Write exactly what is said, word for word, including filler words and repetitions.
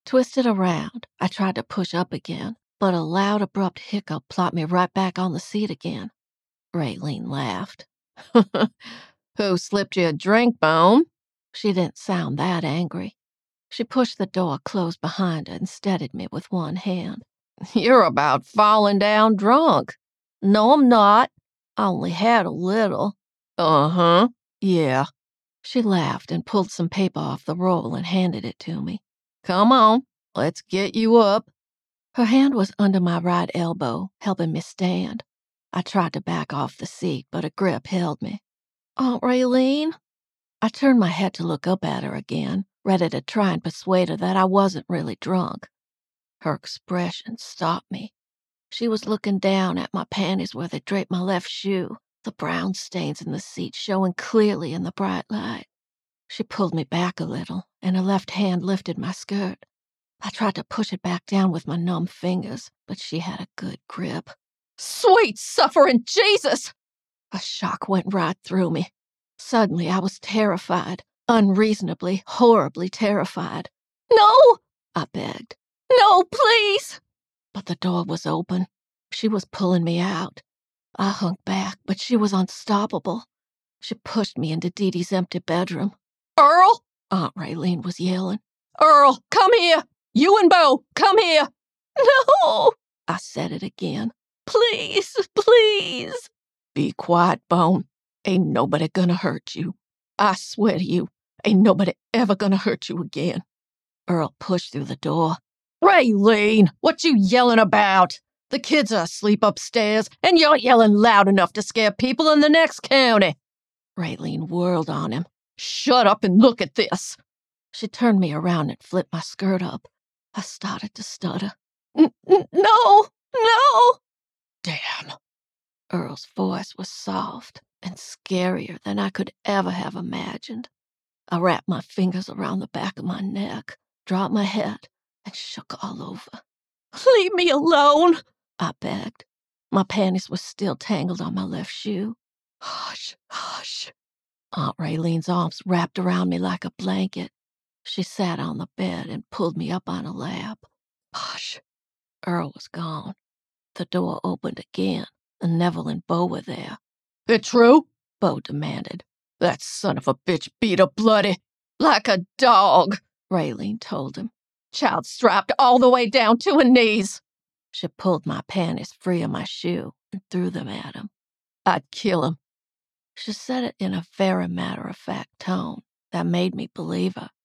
Twisted around, I tried to push up again, but a loud, abrupt hiccup plopped me right back on the seat again. Raylene laughed. Who slipped you a drink, Bone? She didn't sound that angry. She pushed the door closed behind her and steadied me with one hand. You're about falling down drunk. No, I'm not. I only had a little. Uh-huh, yeah. She laughed and pulled some paper off the roll and handed it to me. Come on, let's get you up. Her hand was under my right elbow, helping me stand. I tried to back off the seat, but a grip held me. Aunt Raylene? I turned my head to look up at her again, ready to try and persuade her that I wasn't really drunk. Her expression stopped me. She was looking down at my panties where they draped my left shoe, the brown stains in the seat showing clearly in the bright light. She pulled me back a little, and her left hand lifted my skirt. I tried to push it back down with my numb fingers, but she had a good grip. Sweet suffering Jesus! A shock went right through me. Suddenly I was terrified, unreasonably, horribly terrified. No! I begged. No, please! But the door was open. She was pulling me out. I hung back, but she was unstoppable. She pushed me into Dee Dee's empty bedroom. Earl! Aunt Raylene was yelling. Earl, come here! You and Bo, come here! No! I said it again. Please, please! Be quiet, Bone. Ain't nobody gonna hurt you. I swear to you, ain't nobody ever gonna hurt you again. Earl pushed through the door. Raylene, what you yelling about? The kids are asleep upstairs, and you're yelling loud enough to scare people in the next county. Raylene whirled on him. Shut up and look at this. She turned me around and flipped my skirt up. I started to stutter. N- n- no, no! Damn. Earl's voice was soft and scarier than I could ever have imagined. I wrapped my fingers around the back of my neck, dropped my head, and shook all over. Leave me alone, I begged. My panties were still tangled on my left shoe. Hush, hush. Aunt Raylene's arms wrapped around me like a blanket. She sat on the bed and pulled me up on her lap. Hush. Earl was gone. The door opened again, and Neville and Bo were there. It true? Bo demanded. That son of a bitch beat her bloody. Like a dog, Raylene told him. Child strapped all the way down to her knees. She pulled my panties free of my shoe and threw them at him. I'd kill him. She said it in a very matter-of-fact tone that made me believe her.